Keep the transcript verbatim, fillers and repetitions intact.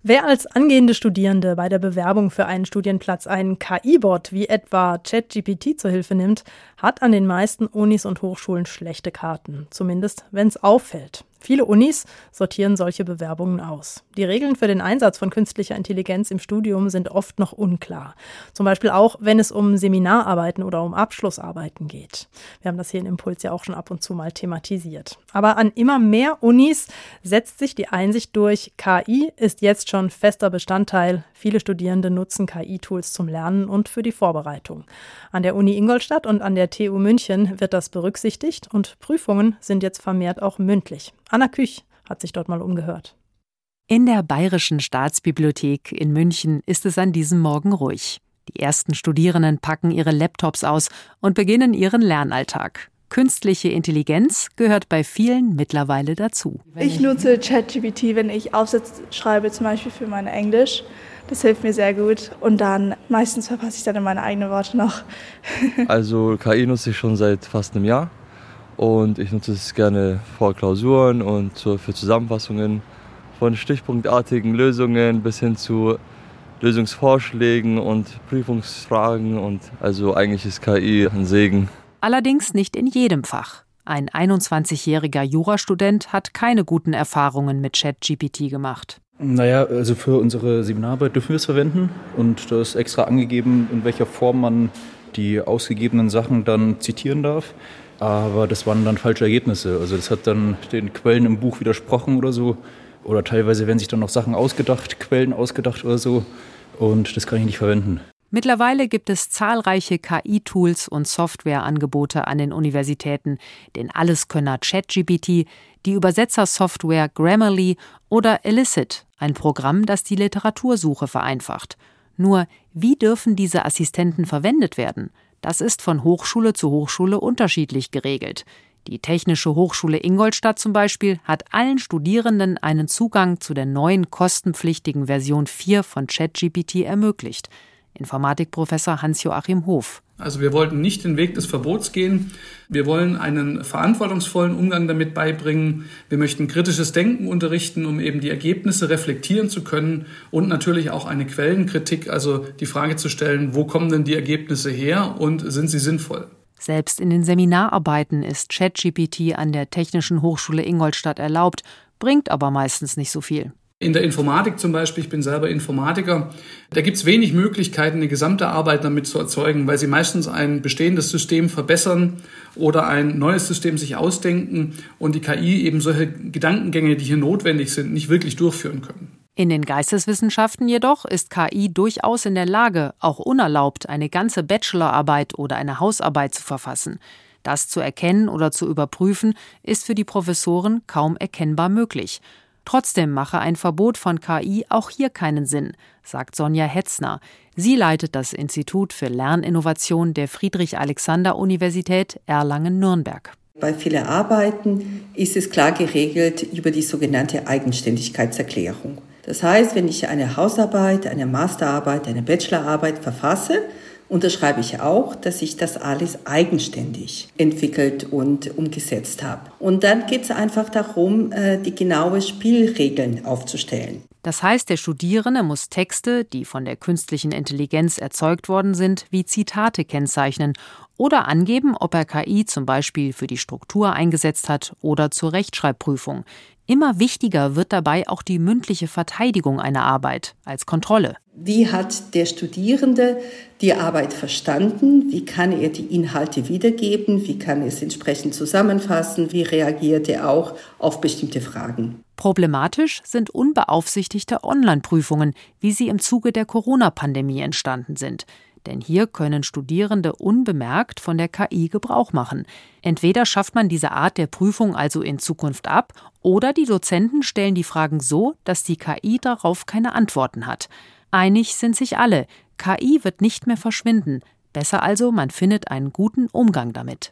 Wer als angehende Studierende bei der Bewerbung für einen Studienplatz einen K I-Bot wie etwa ChatGPT zur Hilfe nimmt, hat an den meisten Unis und Hochschulen schlechte Karten. Zumindest, wenn es auffällt. Viele Unis sortieren solche Bewerbungen aus. Die Regeln für den Einsatz von künstlicher Intelligenz im Studium sind oft noch unklar. Zum Beispiel auch, wenn es um Seminararbeiten oder um Abschlussarbeiten geht. Wir haben das hier in Impuls ja auch schon ab und zu mal thematisiert. Aber an immer mehr Unis setzt sich die Einsicht durch, K I ist jetzt schon fester Bestandteil. Viele Studierende nutzen K I-Tools zum Lernen und für die Vorbereitung. An der Uni Ingolstadt und an der T U München wird das berücksichtigt und Prüfungen sind jetzt vermehrt auch mündlich. Anna Küch hat sich dort mal umgehört. In der Bayerischen Staatsbibliothek in München ist es an diesem Morgen ruhig. Die ersten Studierenden packen ihre Laptops aus und beginnen ihren Lernalltag. Künstliche Intelligenz gehört bei vielen mittlerweile dazu. Ich nutze ChatGPT, wenn ich Aufsätze schreibe, zum Beispiel für mein Englisch. Das hilft mir sehr gut. Und dann meistens verpasse ich dann meine eigenen Worte noch. Also K I nutze ich schon seit fast einem Jahr. Und ich nutze es gerne vor Klausuren und für Zusammenfassungen von stichpunktartigen Lösungen bis hin zu Lösungsvorschlägen und Prüfungsfragen. Und also eigentlich ist K I ein Segen. Allerdings nicht in jedem Fach. Ein einundzwanzigjähriger Jurastudent hat keine guten Erfahrungen mit ChatGPT gemacht. Naja, also für unsere Seminararbeit dürfen wir es verwenden. Und da ist extra angegeben, in welcher Form man die ausgegebenen Sachen dann zitieren darf. Aber das waren dann falsche Ergebnisse. Also das hat dann den Quellen im Buch widersprochen oder so. Oder teilweise werden sich dann noch Sachen ausgedacht, Quellen ausgedacht oder so. Und das kann ich nicht verwenden. Mittlerweile gibt es zahlreiche K I-Tools und Softwareangebote an den Universitäten. Den Alleskönner ChatGPT, die Übersetzersoftware Grammarly oder Elicit, ein Programm, das die Literatursuche vereinfacht. Nur, wie dürfen diese Assistenten verwendet werden? Das ist von Hochschule zu Hochschule unterschiedlich geregelt. Die Technische Hochschule Ingolstadt zum Beispiel hat allen Studierenden einen Zugang zu der neuen kostenpflichtigen Version vier von ChatGPT ermöglicht. Informatikprofessor Hans-Joachim Hof. Also wir wollten nicht den Weg des Verbots gehen. Wir wollen einen verantwortungsvollen Umgang damit beibringen. Wir möchten kritisches Denken unterrichten, um eben die Ergebnisse reflektieren zu können und natürlich auch eine Quellenkritik, also die Frage zu stellen, wo kommen denn die Ergebnisse her und sind sie sinnvoll? Selbst in den Seminararbeiten ist ChatGPT an der Technischen Hochschule Ingolstadt erlaubt, bringt aber meistens nicht so viel. In der Informatik zum Beispiel, ich bin selber Informatiker, da gibt es wenig Möglichkeiten, eine gesamte Arbeit damit zu erzeugen, weil sie meistens ein bestehendes System verbessern oder ein neues System sich ausdenken und die K I eben solche Gedankengänge, die hier notwendig sind, nicht wirklich durchführen können. In den Geisteswissenschaften jedoch ist K I durchaus in der Lage, auch unerlaubt eine ganze Bachelorarbeit oder eine Hausarbeit zu verfassen. Das zu erkennen oder zu überprüfen, ist für die Professoren kaum erkennbar möglich. Trotzdem mache ein Verbot von K I auch hier keinen Sinn, sagt Sonja Hetzner. Sie leitet das Institut für Lerninnovation der Friedrich-Alexander-Universität Erlangen-Nürnberg. Bei vielen Arbeiten ist es klar geregelt über die sogenannte Eigenständigkeitserklärung. Das heißt, wenn ich eine Hausarbeit, eine Masterarbeit, eine Bachelorarbeit verfasse, unterschreibe ich auch, dass ich das alles eigenständig entwickelt und umgesetzt habe. Und dann geht es einfach darum, die genauen Spielregeln aufzustellen. Das heißt, der Studierende muss Texte, die von der künstlichen Intelligenz erzeugt worden sind, wie Zitate kennzeichnen oder angeben, ob er K I zum Beispiel für die Struktur eingesetzt hat oder zur Rechtschreibprüfung. Immer wichtiger wird dabei auch die mündliche Verteidigung einer Arbeit als Kontrolle. Wie hat der Studierende die Arbeit verstanden? Wie kann er die Inhalte wiedergeben? Wie kann er es entsprechend zusammenfassen? Wie reagiert er auch auf bestimmte Fragen? Problematisch sind unbeaufsichtigte Online-Prüfungen, wie sie im Zuge der Corona-Pandemie entstanden sind. Denn hier können Studierende unbemerkt von der K I Gebrauch machen. Entweder schafft man diese Art der Prüfung also in Zukunft ab, oder die Dozenten stellen die Fragen so, dass die K I darauf keine Antworten hat. Einig sind sich alle, K I wird nicht mehr verschwinden. Besser also, man findet einen guten Umgang damit.